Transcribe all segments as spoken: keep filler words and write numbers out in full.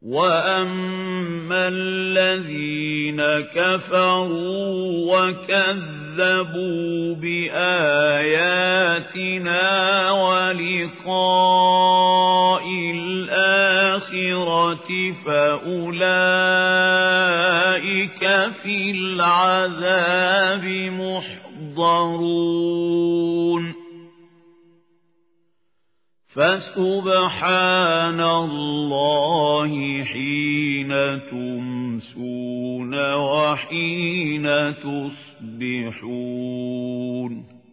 وَأَمَّا الَّذِينَ كَفَرُوا وَكَذَّبُوا بِآيَاتِنَا وَلِقَاءِ الْآخِرَةِ فَأُولَئِكَ فِي الْعَذَابِ مُحْضَرُونَ فَسُبْحَانَ اللَّهِ حِينَ تُمْسُونَ وَحِينَ تُصْبِحُونَ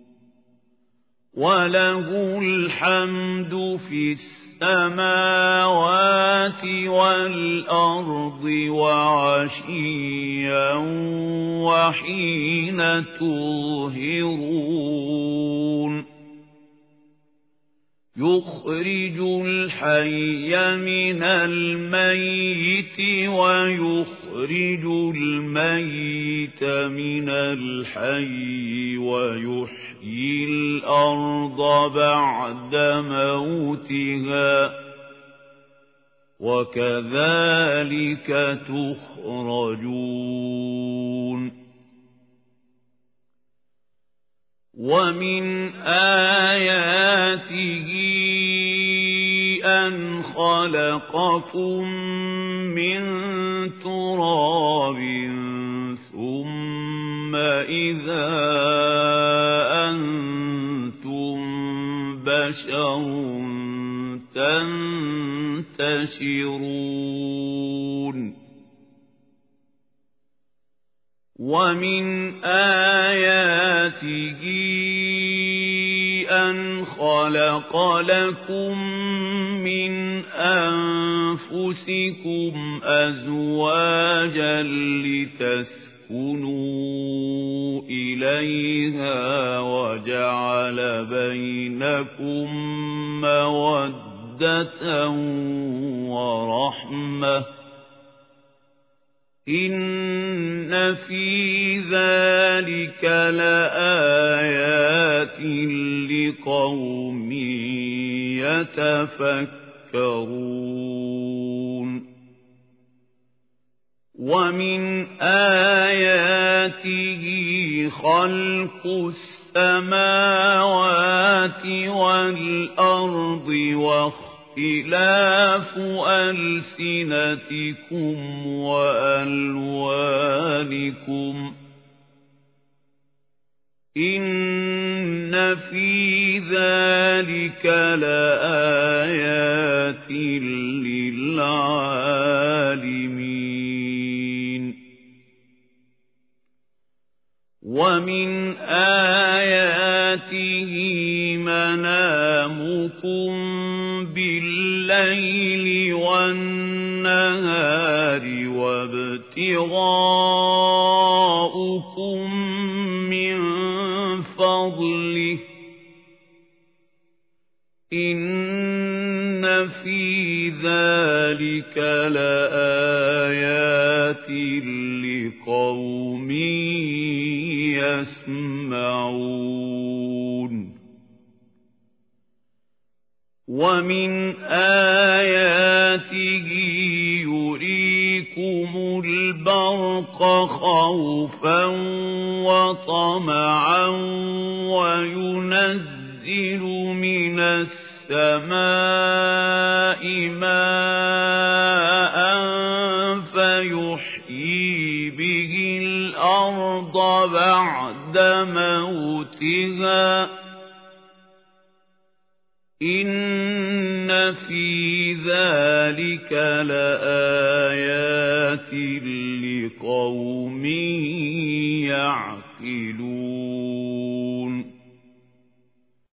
وَلَهُ الْحَمْدُ فِي السَّمَاوَاتِ وَالْأَرْضِ وَعَشِيًّا وَحِينَ تُظْهِرُونَ يُخْرِجُ الْحَيَّ مِنَ الْمَيِّتِ وَيُخْرِجُ الْمَيِّتَ مِنَ الْحَيِّ وَيُحْيِي الْأَرْضَ بَعْدَ مَوْتِهَا وَكَذَلِكَ تُخْرَجُونَ وَمِنْ آيَاتِهِ أَنْ خَلَقَكُم مِّن تُرَابٍ ثُمَّ إِذَا أَنْتُمْ بَشَرٌ تَنْتَشِرُونَ وَمِنْ آيَاتِهِ أَنْ خَلَقَ لَكُم مِّنْ أَنفُسِكُمْ أَزْوَاجًا لِتَسْكُنُوا إِلَيْهَا وَجَعَلَ بَيْنَكُم مَّوَدَّةً وَرَحْمَةً إِنَّ فِي ذَلِكَ لَآيَاتٍ لِقَوْمٍ يَتَفَكَّرُونَ وَمِنْ آيَاتِهِ خَلْقُ السَّمَاوَاتِ وَالْأَرْضِ واختلاف ألسنتكم وألوانكم إن في ذلك لآيات للعالمين ومن آياته منامكم بالليل والنهار وابتغاؤكم من فضله إن في ذلك لآيات لقوم يسمعون ومن آياته يريكم البرق خوفا وطمعا وينزل من السماء ماء فيحيي به الأرض بعد موتها إن في ذلك لآيات لقوم